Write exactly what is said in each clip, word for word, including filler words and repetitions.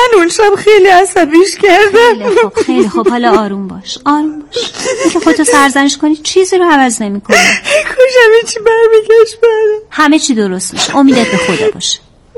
من اون شب خیلی عصبیش کردم. خیلی خوب خیلی خوب، حالا آروم باش آروم باش. اینکه خودتو سرزنش کنی چیزی رو عوض نمی‌کنه. کاش همه چی برمیگشت برام. همه چی درست میشه، امیدت به خدا باشه.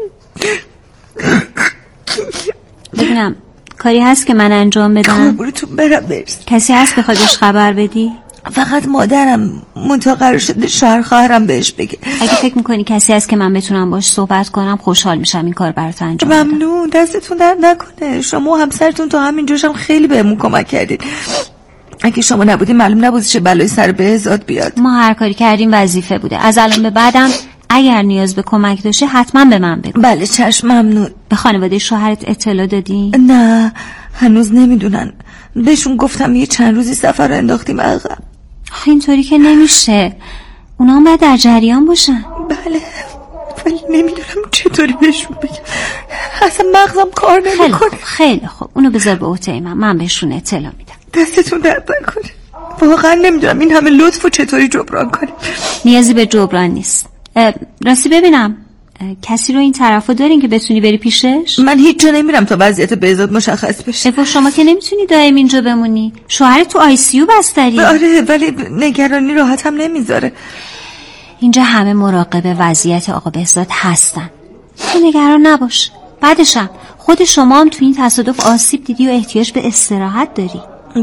ببینم کاری هست که من انجام بدم؟ قربونتون برم برس. کسی هست بخوای بهش خبر بدی؟ فقط مادرم منتها قرار شده شوهر خواهرم بهش بگه. اگه فکر میکنی کسی هست که من بتونم باش صحبت کنم خوشحال میشم این کار برات انجام بدم. ممنون، دستتون درد نکنه. شما و همسرتون تو همین جاشم خیلی بهمون کمک کردید. اگه شما نبودین معلوم نبود چه بلایی سر بهزاد بیاد. ما هر کاری کردیم وظیفه بوده. از الان به بعدم اگر نیاز به کمک داشته حتما به من بگو. بله چشم ممنون. به خانواده شوهرت اطلاع دادی؟ نه هنوز نمیدونن. بهشون گفتم یه چند روزی سفر رو انداختیم عقب. اینطوری که نمیشه، اونا هم باید در جریان باشن. بله ولی نمیدونم چطوری بهشون بگم. اصلا مغزم کار نمیکنه. خیلی خوب خیلی خوب، اونو بذار به عهده من، من بهشون اطلاع میدم. دستتون درد نکنه. واقعا نمیدونم این همه لطفو چطوری جبران کنیم. نیازی به جبران نیست. راستی ببینم کسی رو این طرفو دارین که بتونی بری پیشش؟ من هیچ جا نمیرم تا وضعیت بهزاد مشخص بشه. افا شما که نمیتونی دائم اینجا بمونی، شوهر تو آی سی یو بستری. آره ولی نگرانی راحت هم نمیذاره. اینجا همه مراقب وضعیت آقا بهزاد هستن، تو نگران نباش. بعدشم خود شما هم تو این تصادف آسیب دیدی و احتیاج به استراحت داری.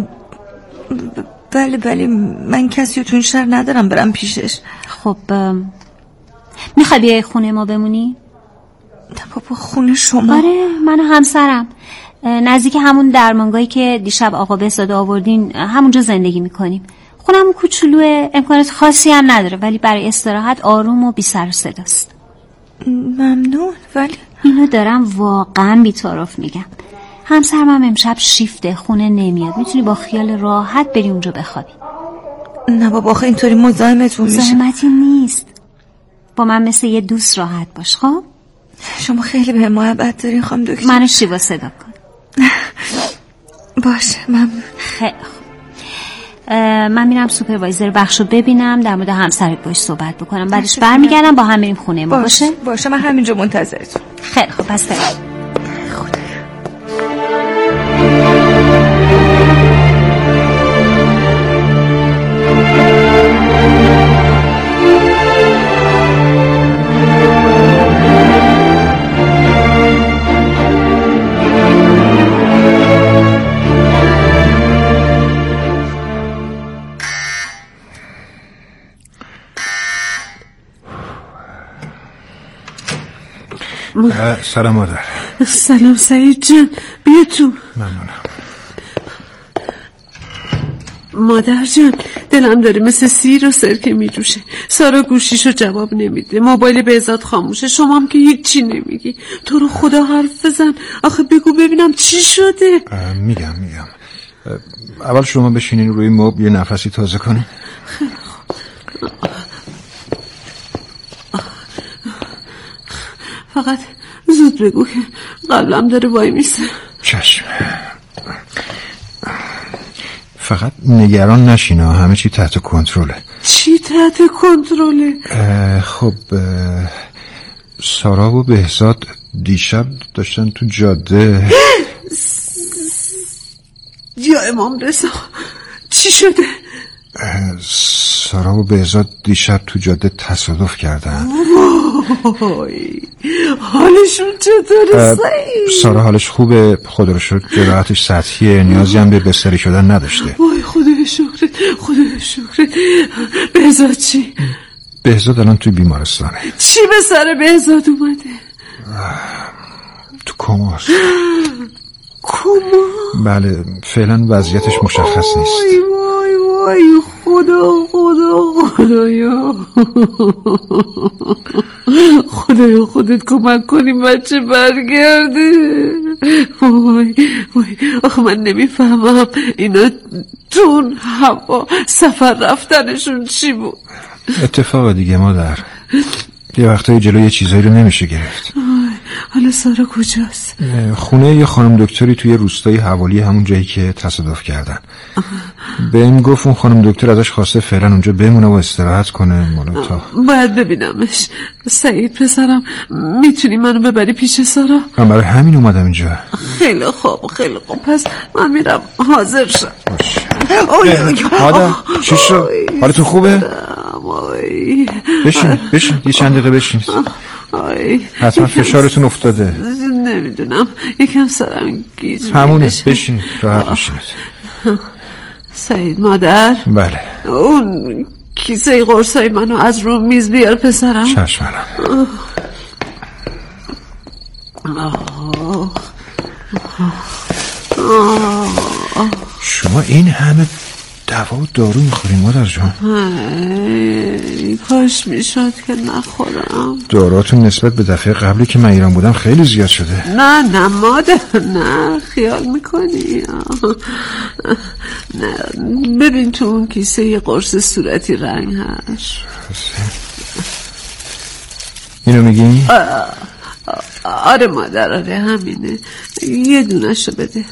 بله بله من کسی رو تو این شهر ندارم برم پیشش. خب میخوای بیای خونه ما بمونی؟ بابا خونه شما؟ آره من و همسرم نزدیک همون درمانگاهی که دیشب آقا بهزاد آوردین همونجا زندگی میکنیم. خونمون کوچولوه، امکانات خاصی هم نداره ولی برای استراحت آروم و بی سر و صداست. ممنون. ولی اینو دارم واقعا بی‌طرف میگم. همسرم هم امشب شیفته، خونه نمیاد، میتونی با خیال راحت بری اونجا بخوابی. نه بابا آخه اینطوری مزاحمتون میشه. مزاحمتی نیست، با من مثل یه دوست راحت باش. خب شما خیلی به محبت دارین خانم دکتر. منو شیوا صدا کن. باشه ممنون. خیلی خوب. من میرم سوپروایزر بخشو ببینم، در مورد همسرت باش صحبت بکنم، بعدش برمیگردم با هم بریم خونه ما. باشه باشه من همینجا منتظرتون. خیلی خوب پس بریم. سلام مادر. سلام سعید جان، بیا تو. ممنونم. مادر جان دلم داره مثل سیر و سرکه می جوشه. سارا گوشیشو جواب نمیده، موبایل بهزاد خاموشه، شما هم که هیچی نمیگی. تو رو خدا حرف بزن، آخه بگو ببینم چی شده. میگم میگم اول شما بشینین روی مبل یه نفسی تازه کنین. خیلی خوب. فقط زود بگو که قبلم داره وای میسه. چشم. فقط نگران نشینا، همه چی تحت کنترله. چی تحت کنترله؟ خب سارا و بهزاد دیشب داشتن تو جاده. یا امام رضا چی شده؟ سارا و بهزاد دیشب تو جاده تصادف کردن. وای حالشون چطوره سعید؟ سارا حالش خوبه خدا رو شکر، جراحتش سطحیه، نیازی هم به بستری شدن نداشته. وای خدا شکرت خدا شکرت. بهزاد چی؟ بهزاد الان توی بیمارستانه. چی به سر بهزاد اومده؟ تو کماست. کما؟ بله فعلا وضعیتش مشخص نیست. وای وای وای خدا خدا خدایا خدایا خودت کمک کنی بچه برگرده. وای وای آخه من نمیفهمم اینا تون هوا سفر رفتنشون چی بود. اتفاق دیگه مادر، یه وقتایی جلوی یه چیزایی رو نمیشه گرفت. حالا سارا کجاست؟ خونه یه خانم دکتری توی روستای حوالی همون جایی که تصادف کردن. بهم گفت اون خانم دکتر ازش خواسته فعلا اونجا بمونه و استراحت کنه مالا تا. باید ببینمش. سعید پسرم میتونی منو ببری پیش سارا؟ من برای همین اومدم اینجا. خیلی خوب خیلی خوب، پس من میرم حاضر شم. مادر چی شد؟ حالتون خوبه؟ بشین بشین یه چند دقیقه بشین. حتما فشارتون افتاده. نمیدونم یکم سرم گیج همونه. بشین راحت بشین. سعید مادر. بله. اون کیسه قرصای منو از رو میز بیار پسرم. چشم الان. شما این همه دوا و دارو میخورین مادر جان؟ کاش میشد که نخورم. داراتون نسبت به دفعه قبلی که من ایران بودم خیلی زیاد شده. نه نه مادر نه خیال میکنی. نه ببین تو اون کیسه یه قرص صورتی رنگ هست. اینو میگی؟ آره مادر آره همینه. یه دونشو بده.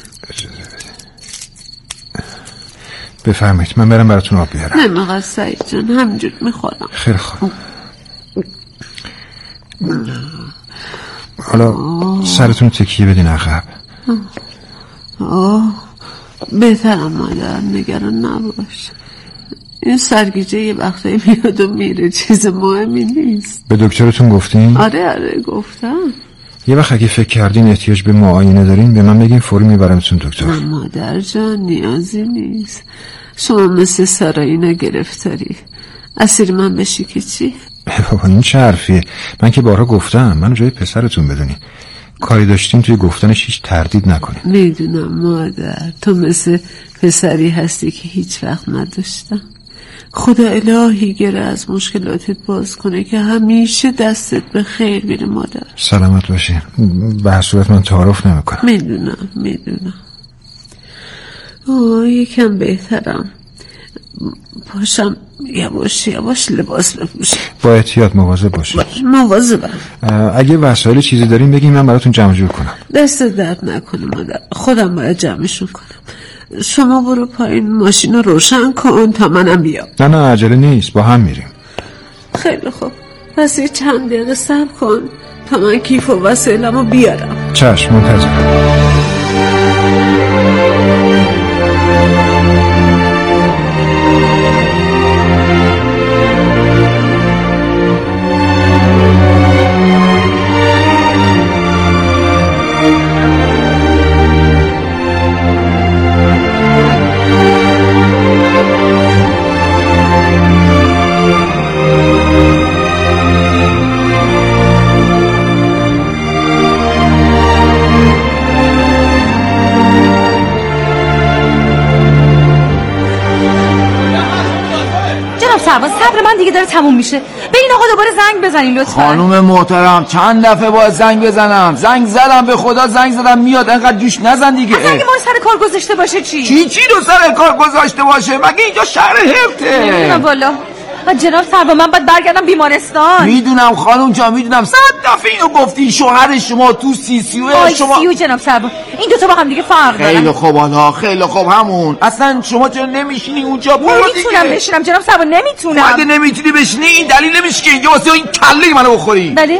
بفرمایید من برم براتون آب بیارم. نه مقدر سعید جان همینجور میخورم. خیلی خوب. حالا سرتون تکیه بدین عقب. آه بهترم مادر نگران نباش. این سرگیجه یه وقتایی میاد و میره چیز مهمی نیست. به دکترتون گفتین؟ آره آره گفتم. یه وقت اگه فکر کردین احتیاج به معاینه دارین به من بگین فوری میبرمتون دکتر. نه مادر جان نیازی نیست. شما مثل سارایی نگرفتاری اسیر من بشی که چی؟ بابا این چه حرفیه؟ من که بارها گفتم منو جای پسرتون بدونین. کاری داشتین توی گفتنش هیچ تردید نکنین. میدونم مادر تو مثل پسری هستی که هیچ وقت نداشتم. خدا الهی گره از مشکلاتت باز کنه که همیشه دستت به خیر میره مادر. سلامت باشی. به هر صورت من تعارف نمیکنم. میدونم میدونم. آه یکم بهترم. پاشم یواش یواش لباس بپوشم. با احتیاط مواظب باشی. مواظبم. اگه وسایل چیزی دارین بگین من براتون جمع جور کنم. دست درد نکنه مادر خودم باید جمعشون کنم. شما برو پایین ماشین رو روشن کن تا منم بیام. نه نه عجله نیست با هم میریم. خیلی خوب پس یه چند دقیقه صبر کن تا من کیف و وسایلم رو بیارم. چشم منتظرم. صبر من دیگه داره تموم میشه. به این آقا دوباره زنگ بزنین لطفا. خانم محترم چند دفعه باید زنگ بزنم؟ زنگ زدم به خدا زنگ زدم میاد. انقدر جوش نزن دیگه. اگه ما سر کار گذاشته باشه چی؟ چی چی رو سر کار گذاشته باشه؟ مگه اینجا شهر هفته؟ نمیدونم والا. جناب سربا من باید برگردم بیمارستان. میدونم خانم جان میدونم. صد دفعه اینو گفتی. شوهر شما تو سی سی و شما سی و جناب سربا این دو تا با هم دیگه فرق دارن. خیلی خوب حالا خیلی خوب همون. اصلا شما چرا نمیشینی اونجا؟ برو دیگه. نمیتونم بشینم جناب سربا نمیتونم. اگه نمیتونی بشینی این دلیل نمیشه که اینجا واسه این کله منو بخوری. دلیل؟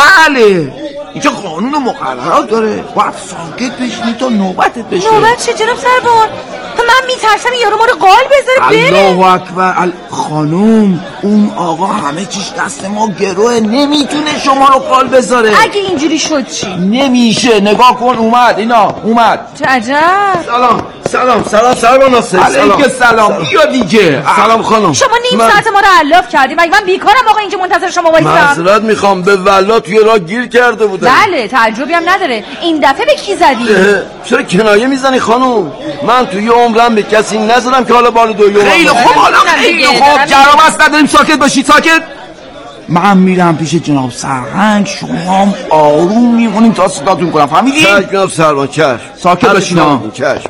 بله اینجا قانون و مقررات داره. باید ساکت بشینی تا نوبتت بشه. نوبت چه جناب سربا؟ من میترسم یارو ما رو قال بذاره بره. الله اکبر. ال... خانوم اون آقا همه چیش دست ما گروه نمیتونه شما رو قال بذاره. اگه اینجوری شد چی؟ نمیشه. نگاه کن اومد اینا اومد. چه عجب. سلام سلام سلام سلام ناصر. علیک سلام. بیا دیگه. سلام خانم. شما نیم من... ساعت ما رو علاف کردیم. مگه من بیکارم آقا اینجا منتظر شما وایسم؟ معذرت میخوام به والله توی راه گیر کرده بودم. بله تعجبی هم نداره. این دفعه به کی زدی؟ چرا کنایه میزنی خانم؟ من توی عمرم به کسی نزدم که حالا بار دوم. خیلی خوب حالا خیلی خوب. جرام است نداریم. ساکت باشید ساکت. من میرم پیش جناب سرهنگ شما هم آروم میمونیم تا صداتون کنم. فهمیدی؟ چشم جناب سرهنگ چشم. ساکت باشید. چشم.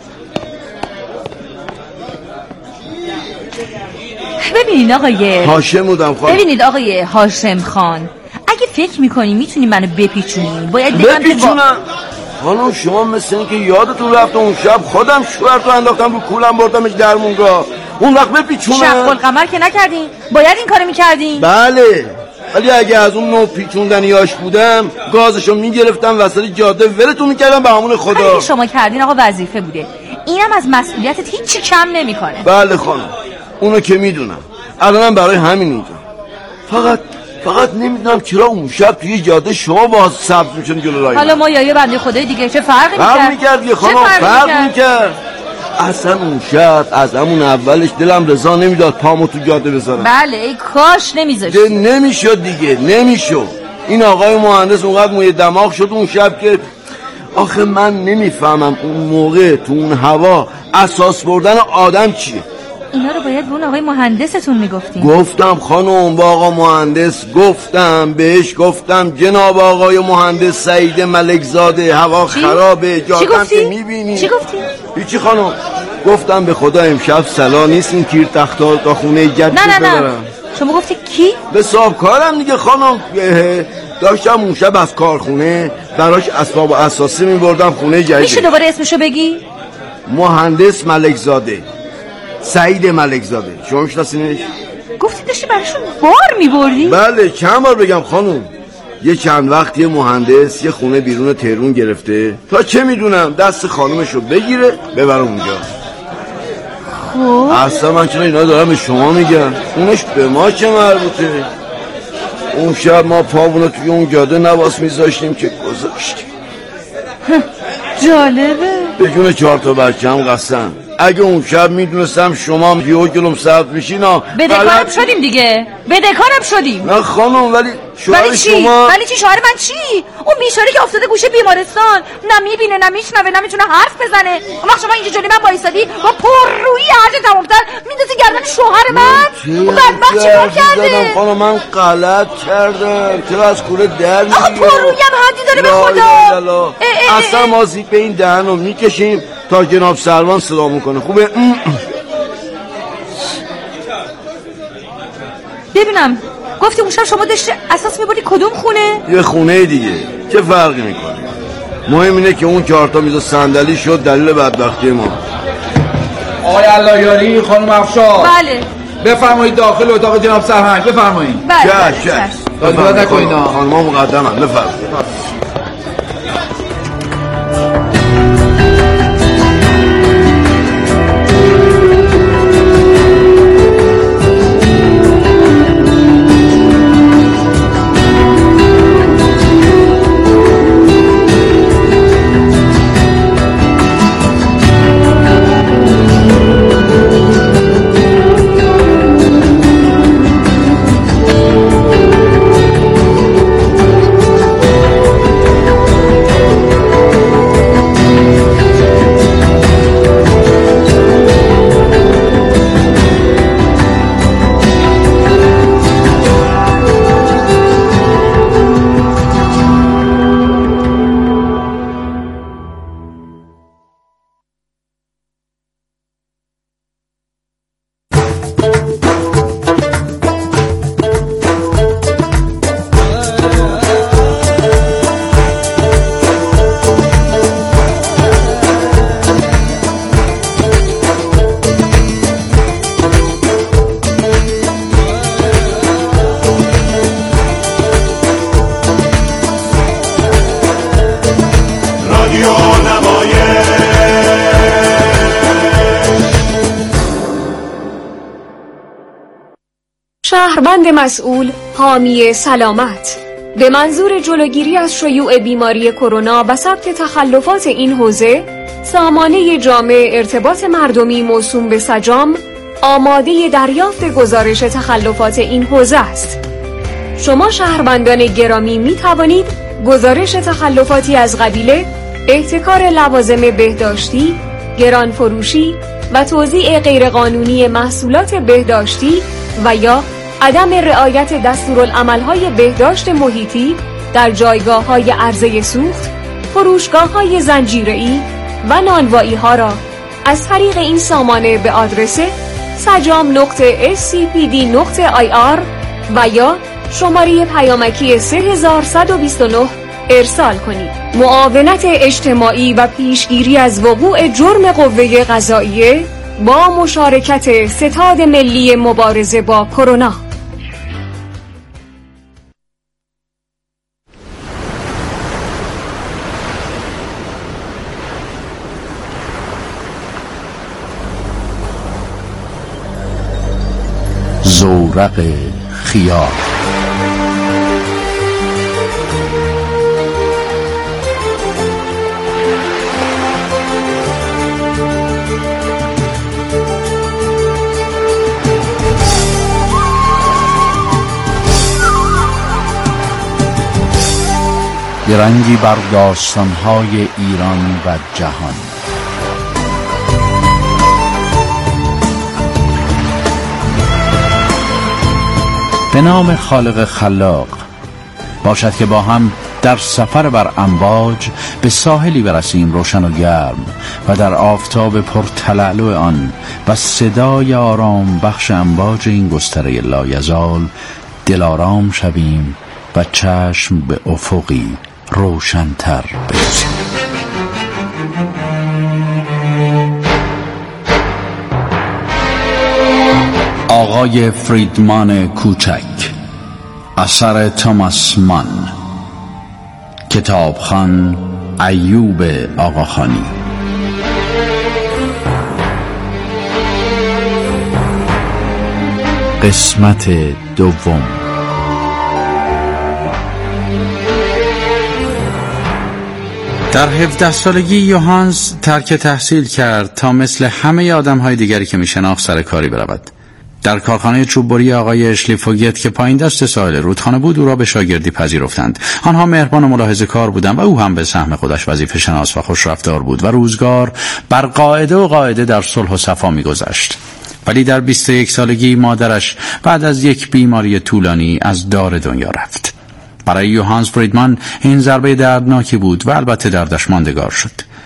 ببینید آقای هاشم بودم خانم. ببینید آقای هاشم خان اگه فکر میکنی میتونی منو بپیچونی؟ باید بپیچونم؟ خانم شما مثل این که یادتون رفته اون شب خودم شوهرتو انداختم رو کولم بردمش درمونگاه. اون وقت بپیچونم؟ شق القمر که نکردین؟ باید این کارو میکردین؟ بله، ولی اگه از اون نوع پیچوندنیاش بودم گازشو میگرفتم وسط جاده ولتون میکردم به امون خدا. اگه شما کردین آقا وظیفه بوده، اینم از مسئولیتت هیچی کم نمیکنه. بله خانم اونو که میدونم، الانم برای همین اینجا. فقط فقط نمیدونم چرا اون شب توی جاده شما باز سبز میشن جلو راه. حالا ما یا یه بنده خدای دیگه چه فرقی میکرد؟ فرق میکرد یه خانم، فرق میکرد. اصلا اون شب از همون اولش دلم رضا نمیداد پامو تو جاده بذارم. بله ای کاش نمیذاشت. نمیشد دیگه، نمیشد. این آقای مهندس اونقدر موی دماغ شد اون شب که آخه من نمیفهمم اون موقع تو اون هوا اساس بردن آدم چیه. اینا رو باید به اون آقای مهندستون میگفتین. گفتم خانم با آقا مهندس گفتم، بهش گفتم جناب آقای مهندس سعید ملکزاده هوا چی؟ خرابه جادم که میبینی. چی گفتی؟ هیچی خانم. گفتم به خدا امشب سلا نیست این تیر تختار تا خونه جد نه نه نه شما گفتی کی؟ به صاحب کارم دیگه خانم. داشتم اون شب از کارخونه براش اسباب و اساسی میبردم خونه جدید. میشه دوباره اسمشو بگی؟ مهندس ملکزاده، سعید ملکزاده. شما میشناسینش؟ گفتی داشتی براشون بار میبردی؟ بله چند بار بگم خانم. یه چند وقت یه مهندس یه خونه بیرون تهرون گرفته تا چه میدونم دست خانومشو بگیره ببره اونجا. خب اصلا من چرا اینا دارم به شما میگم؟ اونش به ما چه مربوطه؟ اون شب ما پامونو توی اون جاده نواس میذاشتیم که گذاشتیم. جالبه. به جون چهار تا بچه‌م قسم اگه اون شب میدونستم شما یهو جلوم سبز میشین بدهکارم شدیم دیگه. بدهکارم شدیم. نه خانم ولی شوهر شما. ولی چی شوهر من چی؟ اون بیچاره که افتاده گوشه بیمارستان، نه میبینه نه میشنوه نه میتونه حرف بزنه. اما شما اینجا جلوی من وایسادی با پررویی هرچه تمام‌تر میندازی گردن شوهر من. اون بدبخت چیکار کرده؟ خانم من غلط کردم. چرا از کوره در میری؟ آخه پررویی هم حدی داره به خدا. اصلا ما زیپ به این دهنو میکشیم تا جناب سروان صدا میکنه. خوبه؟ ببینم گفتی اون شب شما داشتی اساس میبردی کدوم خونه؟ یه خونه دیگه. چه فرقی میکنه؟ مهم اینه که اون چهار تا میز و صندلی شد دلیل بدبختی ما. آقای اللهیاری، خانم افشار. بله بفرمایید داخل اتاق جناب سرهنگ. بفرمایید. بله چش چش. داد نکنید خانم‌ها مقدمن. بفرمایید. شهروند مسئول حامی سلامت به منظور جلوگیری از شیوع بیماری کرونا و ثبت تخلفات این حوزه، سامانه جامع ارتباط مردمی موسوم به سجام آماده دریافت گزارش تخلفات این حوزه است. شما شهروندان گرامی می توانید گزارش تخلفاتی از قبیل احتکار لوازم بهداشتی، گران فروشی و توزیع غیرقانونی محصولات بهداشتی و یا عدم رعایت دستورالعمل‌های بهداشت محیطی در جایگاه‌های عرضه سوخت، فروشگاه‌های زنجیره‌ای و نانوایی‌ها را از طریق این سامانه به آدرس سجام نقطه اس سی پی دی نقطه آی آر و یا شماره پیامکی سه هزار صد و بیست و نه ارسال کنید. معاونت اجتماعی و پیشگیری از وقوع جرم قوه قضاییه با مشارکت ستاد ملی مبارزه با کرونا. زورق خیال. رنگی بر داستان‌های ایران و جهان. به نام خالق خلاق. باشد که با هم در سفر بر امواج به ساحلی برسیم روشن و گرم و در آفتاب پرتلالو آن و صدای آرام بخش امواج این گستره لایزال دلارام شویم و چشم به افقی روشن‌تر بچیم. آقای فریدمان کوچک، اثر توماس مان، کتابخوان ایوب آقاخانی. قسمت دوم. در هفده سالگی یوهانس ترک تحصیل کرد تا مثل همه آدم‌های دیگری که میشناخت سر کاری برود. در کارخانه چوببری آقای اشلی فوگیت که پایین دست ساحل رودخانه بود او را به شاگردی پذیرفتند. آنها مهربان و ملاحظه کار بودند و او هم به سهم خودش وظیفه شناس و خوش رفتار بود و روزگار بر قاعده و قاعده در صلح و صفا می‌گذشت. ولی در بیست و یک سالگی مادرش بعد از یک بیماری طولانی از دار دنیا رفت. برای یوهانس فریدمان این ضربه دردناکی بود و البته دردش ماندگار شد.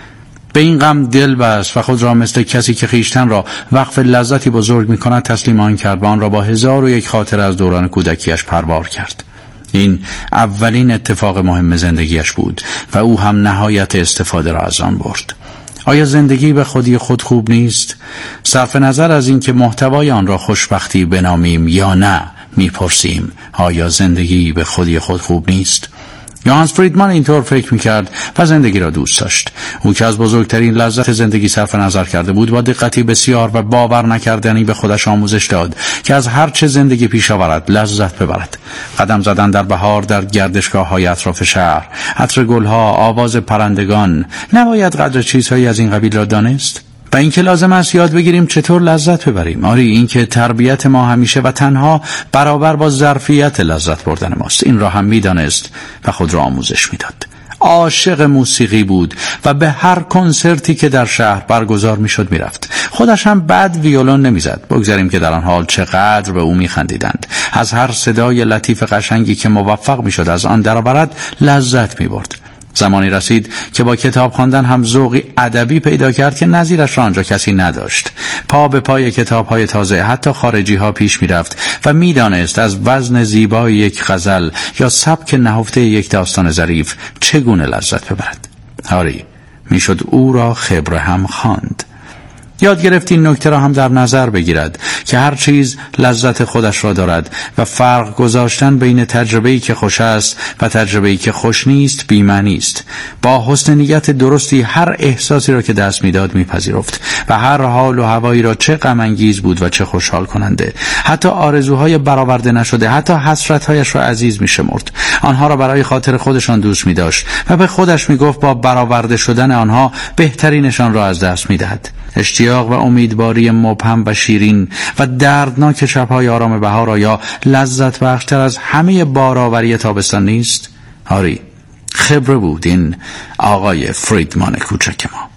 به این غم دل بست و خود را مثل کسی که خیشتن را وقف لذتی بزرگ می کند تسلیم آن کرد و آن را با هزار و یک خاطر از دوران کودکیش پروار کرد. این اولین اتفاق مهم زندگیش بود و او هم نهایت استفاده را از آن برد. آیا زندگی به خودی خود خوب نیست؟ صرف نظر از این که محتوای آن را خوشبختی بنامیم یا نه، میپرسیم آیا زندگی به خودی خود خوب نیست؟ یوهانس فریدمان اینطور فکر میکرد و زندگی را دوست داشت. او که از بزرگترین لذت زندگی صرف نظر کرده بود با دقتی بسیار و باور نکردنی به خودش آموزش داد که از هر چه زندگی پیش آورد لذت ببرد. قدم زدن در بهار در گردشگاه های اطراف شهر، عطر گلها، آواز پرندگان، نباید قدر چیزهایی از این قبیل را دانست؟ و این که لازم است یاد بگیریم چطور لذت ببریم. آری، این که تربیت ما همیشه و تنها برابر با ظرفیت لذت بردن ماست. این را هم می‌دانست و خود را آموزش می‌داد. عاشق موسیقی بود و به هر کنسرتی که در شهر برگزار می‌شد می‌رفت. خودش هم بد ویولون نمی‌زد. بگذاریم که در آن حال چقدر به او می‌خندیدند. از هر صدای لطیف قشنگی که موفق می‌شد از آن درآورد لذت می‌برد. زمانی رسید که با کتاب خواندن هم ذوقی ادبی پیدا کرد که نظیرش را آنجا کسی نداشت. پا به پای کتاب‌های تازه حتی خارجی‌ها پیش می‌رفت و می‌دانست از وزن زیبای یک غزل یا سبک نهفته یک داستان ظریف چگونه لذت ببرد. آری، میشد او را خبره هم خواند. یاد گرفت این نکته را هم در نظر بگیرد که هر چیز لذت خودش را دارد و فرق گذاشتن بین تجربه‌ای که خوش است و تجربه‌ای که خوش نیست بی‌معنی است. با حسن نیت درستی هر احساسی را که دست می‌داد می‌پذیرفت و هر حال و هوایی را چه غم انگیز بود و چه خوشحال کننده، حتی آرزوهای برآورده نشده، حتی حسرت‌هایش را عزیز می‌شمرد. آنها را برای خاطر خودشان دوست می‌داشت و به خودش می‌گفت با برآورده شدن آنها بهترینشان را از دست می‌دهد. اشتیاق و امیدواری مبهم و شیرین و دردناک شب‌های آرام بهار آیا لذت بخشتر از همه بارآوری تابستان نیست؟ آری، خبره بود این آقای فریدمان کوچک ما.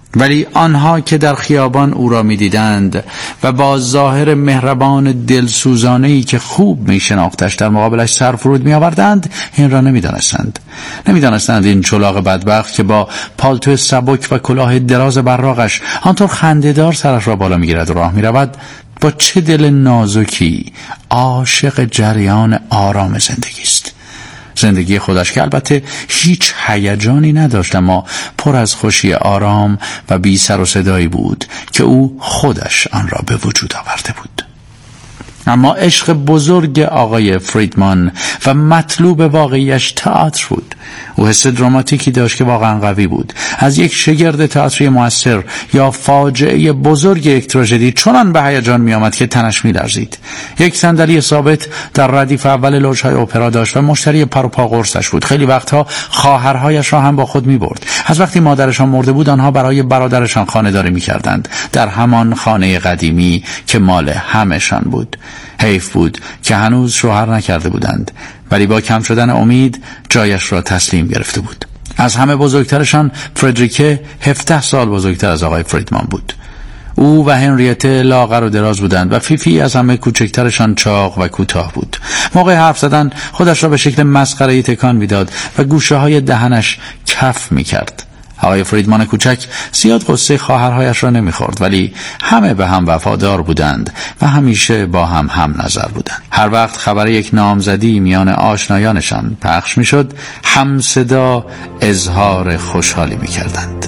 ولی آنها که در خیابان او را می دیدند و با ظاهر مهربان دلسوزانه‌ای که خوب می شناختش در مقابلش سر فرود می آوردند این را نمی دانستند. نمی دانستند این چلاق بدبخت که با پالتو سبک و کلاه دراز براقش آنطور خنده‌دار سرش را بالا می گیرد و راه می رود، با چه دل نازکی عاشق جریان آرام زندگی است. زندگی خودش که البته هیچ هیجانی نداشت، اما پر از خوشی آرام و بی سر و صدایی بود که او خودش آن را به وجود آورده بود. اما عشق بزرگ آقای فریدمان و مطلوب واقعیش تئاتر بود. او حس دراماتیکی داشت که واقعا قوی بود. از یک شگرد تئاتری موثر یا فاجعه بزرگ یک تراژدی چنان به هیجان می آمد که تنش می لرزید. یک صندلی ثابت در ردیف اول لوژهای اپرا داشت و مشتری پر و پا قرصش بود. خیلی وقتها خواهرهایش را هم با خود می برد. از وقتی مادرشان مرده بود آنها برای برادرشان خانه‌داری می کردند در همان خانه قدیمی که مال همشان بود. حیف بود که هنوز شوهر نکرده بودند، ولی با کم شدن امید جایش را تسلیم گرفته بود. از همه بزرگترشان فردریکه هفده سال بزرگتر از آقای فریدمان بود. او و هنریته لاغر و دراز بودند و فیفی از همه کوچکترشان چاق و کوتاه بود. موقع حرف زدن خودش را به شکل مسخره‌ای تکان میداد و گوشه های دهنش کف میکرد. آقای فریدمان کوچک زیاد قصه خواهرهایش را نمیخورد، ولی همه به هم وفادار بودند و همیشه با هم هم نظر بودند. هر وقت خبر یک نامزدی میان آشنایانشان پخش میشد، هم صدا اظهار خوشحالی میکردند.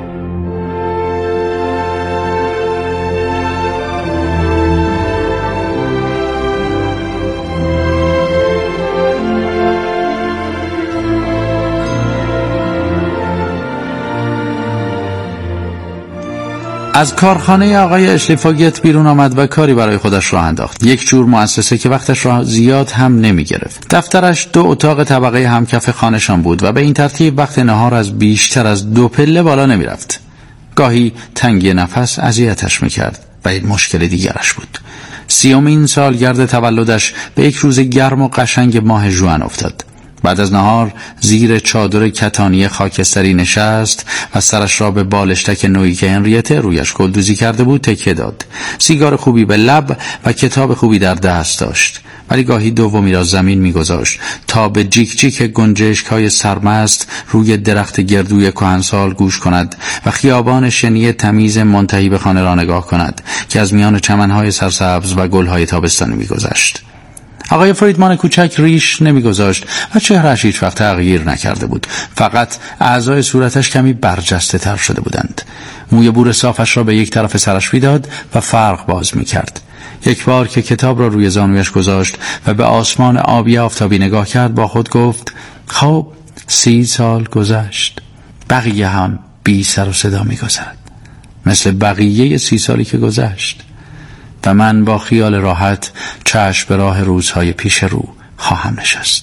از کارخانه آقای اشلیفوگت بیرون آمد و کاری برای خودش راه انداخت. یک جور مؤسسه که وقتش را زیاد هم نمی گرفت. دفترش دو اتاق طبقه همکف خانه‌شان بود و به این ترتیب وقت نهار از بیشتر از دو پله بالا نمی رفت. گاهی تنگی نفس اذیتش می کرد و این مشکل دیگرش بود. سیومین سالگرد تولدش به یک روز گرم و قشنگ ماه ژوئن افتاد. بعد از نهار زیر چادر کتانی خاکستری نشست و سرش را به بالشتک نوعی که هنریته رویش گلدوزی کرده بود تکیه داد. سیگار خوبی به لب و کتاب خوبی در دست داشت، ولی گاهی دومی را زمین می‌گذاشت تا به جیک جیک گنجشک‌های سرمست روی درخت گردوی کهنسال گوش کند و خیابان شنی تمیز منتهی به خانه را نگاه کند که از میان چمن‌های سرسبز و گل‌های تابستانی می‌گذشت. آقای فریدمان کوچک ریش نمیگذاشت و چهرهش هیچ وقت تغییر نکرده بود، فقط اعضای صورتش کمی برجسته تر شده بودند. موی بور صافش را به یک طرف سرش میداد و فرق باز میکرد. یک بار که کتاب را روی زانویش گذاشت و به آسمان آبی آفتابی نگاه کرد با خود گفت خب سی سال گذشت، بقیه هم بی سر و صدا میگذرد مثل بقیه سی سالی که گذشت و من با خیال راحت چشم به راه روزهای پیش رو خواهم نشست.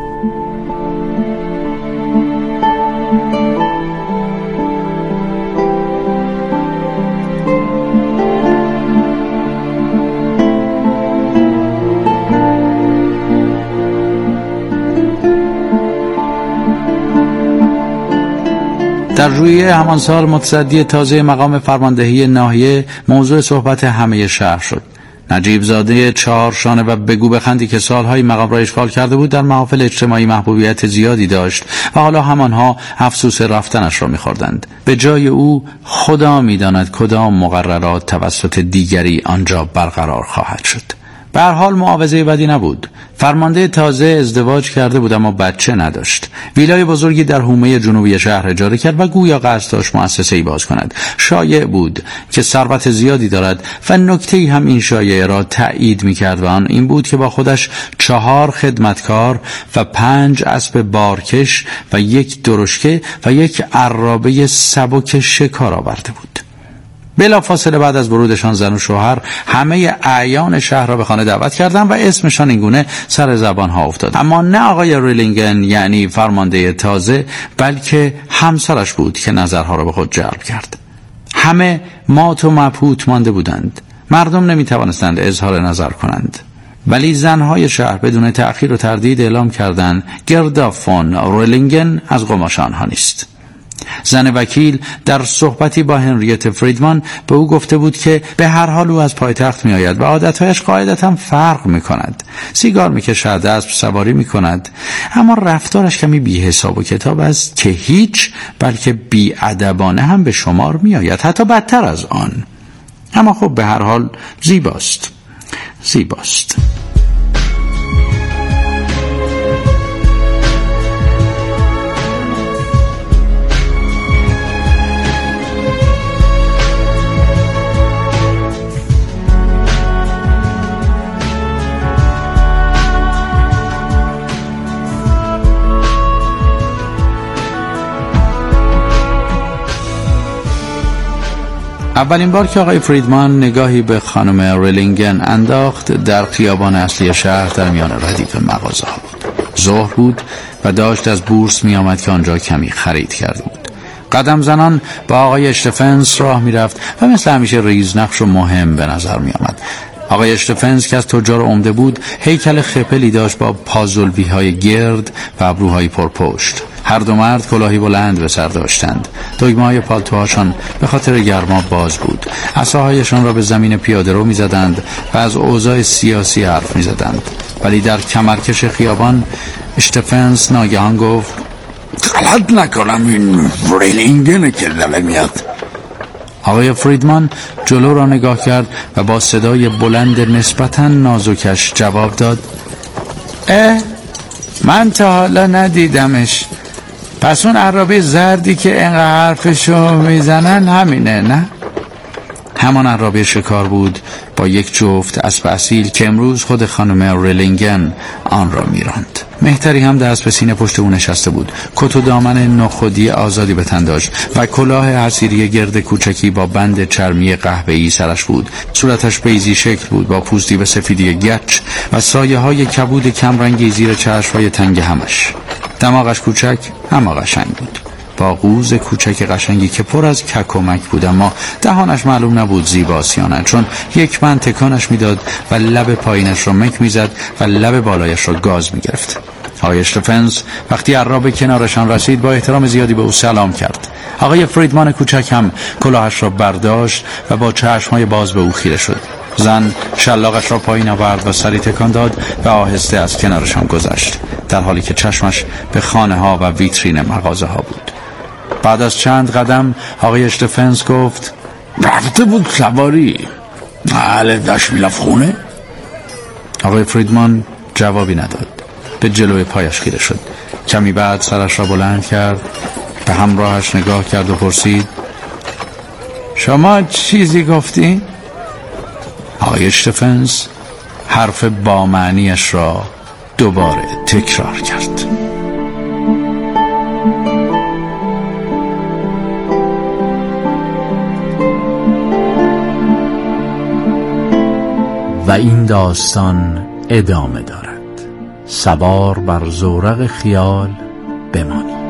در ژوئیه همان سال متصدی تازه مقام فرماندهی ناحیه موضوع صحبت همه شهر شد. نجیب زاده چهار شانه و بگو بخندی که سالهای مقام را اشغال کرده بود در محافل اجتماعی محبوبیت زیادی داشت و حالا همانها افسوس رفتنش را می‌خوردند. به جای او خدا می‌داند کدام مقررات توسط دیگری آنجا برقرار خواهد شد. به هر حال معاوضه بدی نبود. فرمانده تازه ازدواج کرده بود اما بچه نداشت. ویلای بزرگی در حومه جنوبی شهر اجاره کرد و گویا قصد داشت مؤسسه‌ای باز کند. شایع بود که ثروت زیادی دارد و نکته‌ای هم این شایعه را تأیید می‌کرد و آن این بود که با خودش چهار خدمتکار و پنج اسب بارکش و یک درشکه و یک عرابه سبک شکار آورده بود. بلا فاصله بعد از ورودشان زن و شوهر همه اعیان شهر را به خانه دعوت کردند و اسمشان اینگونه سر زبان ها افتاد. اما نه آقای ریلینگن یعنی فرمانده تازه، بلکه همسرش بود که نظرها را به خود جلب کرد. همه مات و مبهوت مانده بودند. مردم نمی توانستند اظهار نظر کنند، ولی زنهای شهر بدون تأخیر و تردید اعلام کردند گردا فون ریلینگن از قماش آنها نیست. زن وکیل در صحبتی با هنریت فریدمان به او گفته بود که به هر حال او از پایتخت می آید و عادتهایش قاعدتاً فرق می کند. سیگار می کشد، اسب سواری می کند، اما رفتارش کمی بی حساب و کتاب است که هیچ، بلکه بی ادبانه هم به شمار می آید، حتی بدتر از آن. اما خب به هر حال زیباست زیباست اولین بار که آقای فریدمان نگاهی به خانم ریلینگن انداخت در خیابان اصلی شهر در میان ردیف مغازه ها بود. ظهر بود و داشت از بورس می آمد که آنجا کمی خرید کرده بود. قدم زنان با آقای اشتفنس راه می رفت و مثل همیشه ریزنقش و مهم به نظر می آمد. آقای اشتفنس که از تجار عمده بود، هیکل خپلی داشت با پازلبی های گرد و ابروهای پرپشت. هر دو مرد کلاهی بلند به سر داشتند. دگمه های پالتوهاشان به خاطر گرما باز بود. عصاهایشان را به زمین پیاده رو می زدند و از اوضاع سیاسی حرف می زدند. ولی در کمرکش خیابان اشتفنس ناگهان گفت: غلط نکنم این ریلینگنه که دلم میاد. آقای فریدمان جلو را نگاه کرد و با صدای بلند نسبتاً نازکش جواب داد: اه من تا حالا ندیدمش. پس اون عرابی زردی که اینقدر حرفشو میزنن همینه نه؟ همان عرابی شکار بود با یک جفت اسب اصیل که امروز خود خانم ریلینگن آن را میراند. مهتری هم دست به سینه پشت او نشسته بود. کت و دامن نخودی آزادی به تن داشت و کلاه حصیری گرد کوچکی با بند چرمی قهوه‌ای سرش بود. صورتش بیضی شکل بود با پوستی به سفیدی گچ و سایه های کبود کمرنگی زیر چشم‌های تنگ همش. دماغش کوچک اما قشنگ بود، با قوز کوچک قشنگی که پر از کک و مک بود، اما دهانش معلوم نبود زیباست یا نه، چون یک من تکانش میداد و لب پایینش را مک میزد و لب بالایش را گاز میگرفت. آقای اشتفنس وقتی عراب کنارشان رسید با احترام زیادی به او سلام کرد. آقای فریدمان کوچک هم کلاهش را برداشت و با چشمهای باز به او خیره شد. زن شلاقش را پایین آورد و سری تکان داد و آهسته از کنارشان گذشت، در حالی که چشمش به خانه ها و ویترین مغازه ها بود. بعد از چند قدم آقای اشتفنس گفت: رفته بود سواری. بله داشت میرفت خونه. آقای فریدمان جوابی نداد، به جلوی پایش خیره شد. کمی بعد سرش را بلند کرد، به همراهش نگاه کرد و پرسید: شما چیزی گفتی؟ آقای اشتفنس حرف با معنیش را دوباره تکرار کرد. و این داستان ادامه دارد. سوار بر زورق خیال بمانید.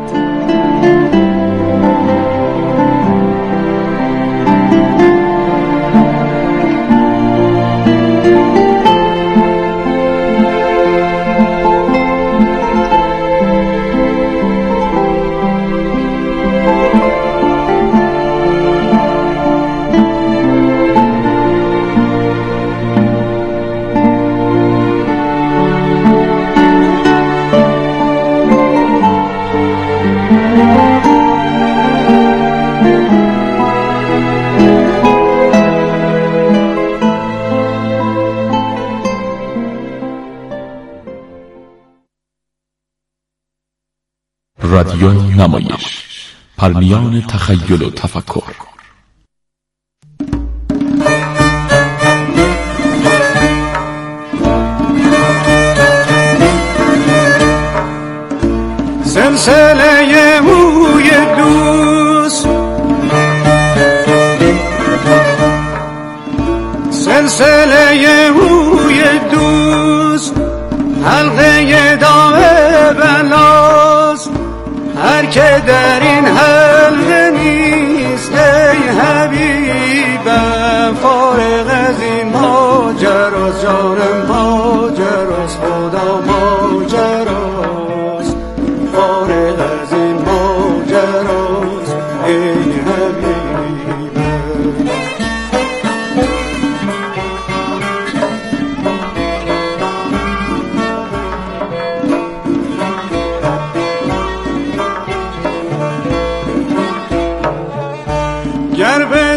رادیو نمایش، پرمیان تخیل و تفکر. سلسله موی دوست، سلسله موی دوست، حلقه دام بلاست. هر که در این حلقه نیست ای گر به